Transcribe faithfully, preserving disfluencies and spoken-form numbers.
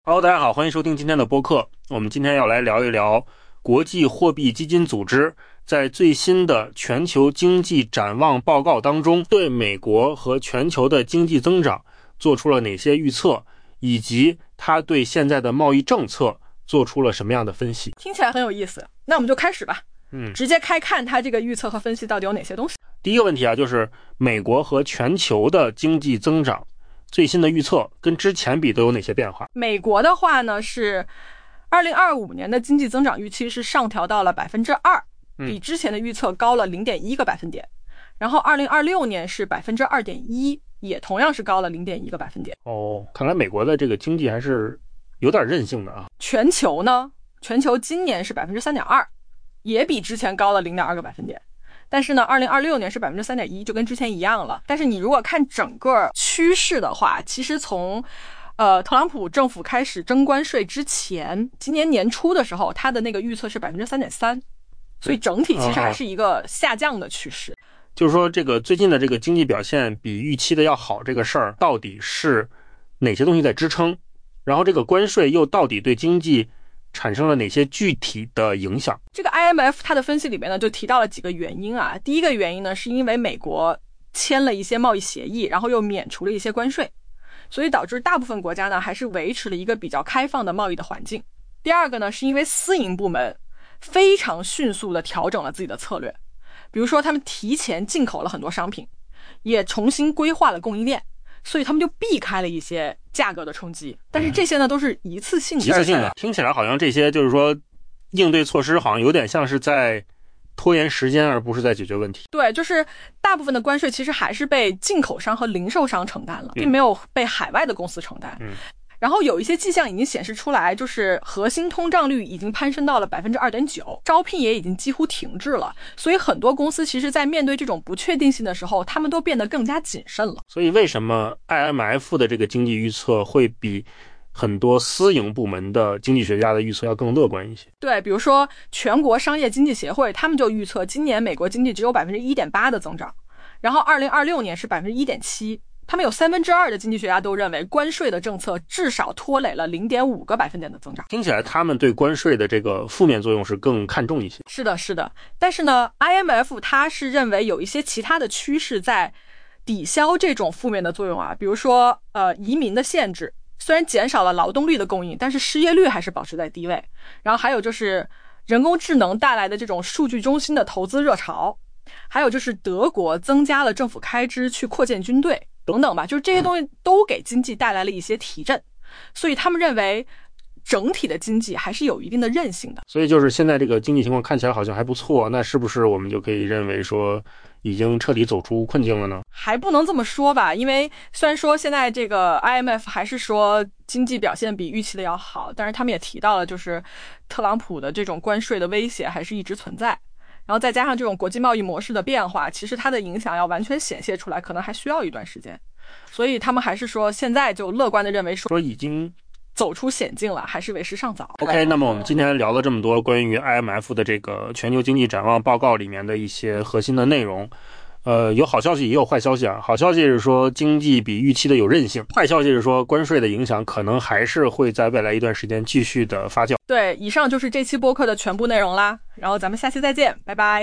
Hello， 大家好，欢迎收听今天的播客。我们今天要来聊一聊国际货币基金组织在最新的全球经济展望报告当中，对美国和全球的经济增长做出了哪些预测，以及它对现在的贸易政策做出了什么样的分析。 听起来很有意思，那我们就开始吧。 嗯， 直接开看它这个预测和分析到底有哪些东西。 第一个问题啊，就是美国和全球的经济增长最新的预测跟之前比都有哪些变化？ 美国的话呢，是二零二五年的经济增长预期是上调到了百分之二，比之前的预测高了零点一个百分点。然后二零二六年是百分之二点一，也同样是高了零点一个百分点。 哦，看来美国的这个经济还是有点韧性的啊。 全球呢，全球今年是百分之三点二，也比之前高了零点二个百分点。但是呢，二零二六年是百分之三点一，就跟之前一样了。但是你如果看整个趋势的话，其实从呃特朗普政府开始征关税之前，今年年初的时候，他的那个预测是百分之三点三，所以整体其实还是一个下降的趋势。 就是说，这个最近的这个经济表现比预期的要好，这个事儿到底是哪些东西在支撑？然后这个关税又到底对经济产生了哪些具体的影响？ 这个 I M F 它的分析里面呢，就提到了几个原因啊。第一个原因呢，是因为美国签了一些贸易协议，然后又免除了一些关税，所以导致大部分国家呢还是维持了一个比较开放的贸易的环境。第二个呢，是因为私营部门非常迅速的调整了自己的策略，比如说他们提前进口了很多商品，也重新规划了供应链，所以他们就避开了一些价格的冲击。但是这些呢都是一次性的， 一次性的，听起来好像这些就是说应对措施好像有点像是在拖延时间，而不是在解决问题。 对，就是大部分的关税其实还是被进口商和零售商承担了，并没有被海外的公司承担。 嗯， 然后有一些迹象已经显示出来，就是核心通胀率已经攀升到了 百分之二点九， 招聘也已经几乎停滞了。所以很多公司其实在面对这种不确定性的时候，他们都变得更加谨慎了。 所以为什么 I M F 的这个经济预测会比很多私营部门的经济学家的预测要更乐观一些？ 对，比如说全国商业经济协会，他们就预测今年美国经济只有 百分之一点八 的增长，然后二零二六年是 百分之一点七。他们有三分之二的经济学家都认为关税的政策至少拖累了 零点五个百分点的增长。 听起来他们对关税的这个负面作用是更看重一些。 是的，是的。但是呢 I M F 它是认为有一些其他的趋势在抵消这种负面的作用啊，比如说呃移民的限制，虽然减少了劳动力的供应，但是失业率还是保持在低位。然后还有就是人工智能带来的这种数据中心的投资热潮，还有就是德国增加了政府开支去扩建军队等等吧，就是这些东西都给经济带来了一些提振，所以他们认为整体的经济还是有一定的韧性的。 所以就是现在这个经济情况看起来好像还不错，那是不是我们就可以认为说已经彻底走出困境了呢？ 还不能这么说吧，因为虽然说现在这个 I M F 还是说经济表现比预期的要好，但是他们也提到了就是特朗普的这种关税的威胁还是一直存在，然后再加上这种国际贸易模式的变化，其实它的影响要完全显现出来可能还需要一段时间，所以他们还是说现在就乐观的认为说说已经走出险境了，还是为时尚早。 OK， 那么我们今天聊了这么多关于 I M F 的这个全球经济展望报告里面的一些核心的内容，呃，有好消息也有坏消息啊。好消息是说经济比预期的有韧性，坏消息是说关税的影响可能还是会在未来一段时间继续的发酵。 对，以上就是这期播客的全部内容啦，然后咱们下期再见，拜拜。